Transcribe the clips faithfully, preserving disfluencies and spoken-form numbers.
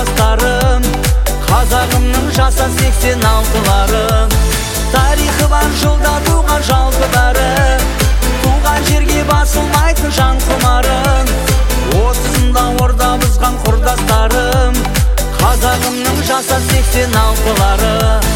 құрдастарым, қазағымның жаса сексен алтылары. Тарихы бар жолда туған жалпылары, туған жерге басылмайтын жан құмарын. Отызында орда бұзған құрдастарым, қазағымның жаса сексен алтылары.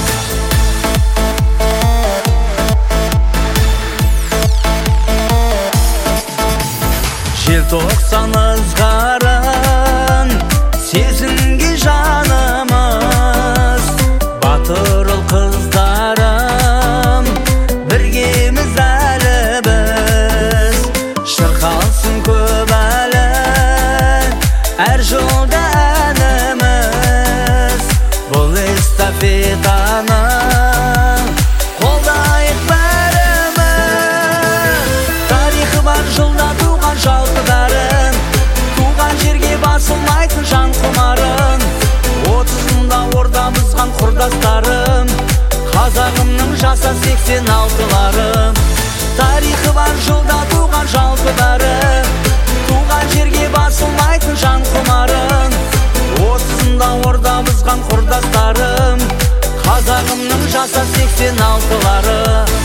Желтоқсан ызғарын сезінге жанымыз, батыр ұл қыздарым, біргеміз әлі біз. Шырқалсын көп әлі әр жолда әніміз, бұл эстафетаны қолдайық бәріміз. Тарихы бар жылда туған жалпыдарын, туған жерге басылмайтын жан құмарын. Отызында орда бұзған құрдастарым, қазағымның жаса сексен алтылары. Тарихы бар жылда туған жалпыдары, туған жерге басылмайтын жан құмарын. Отызында орда бұзған құрдастарым, қазағымның жаса сексен алтылары.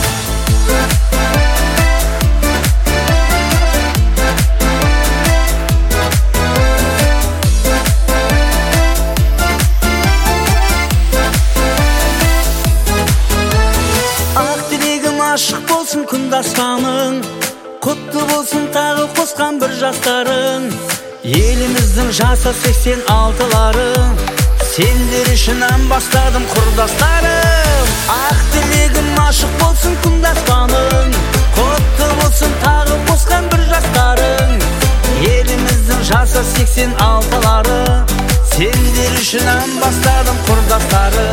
Ашық болсын күндастаның, құтты болсын тағы қосқан бір жастарың. Еліміздің жасы сексен алтылары, сендер үшін ән бастадым құрдастарым. Ақ тілегім ашық болсын күндастаның, құтты болсын тағы қосқан бір жастарың. Еліміздің жасы сексен алтылары, сендер үшін ән бастадым құрдастарым.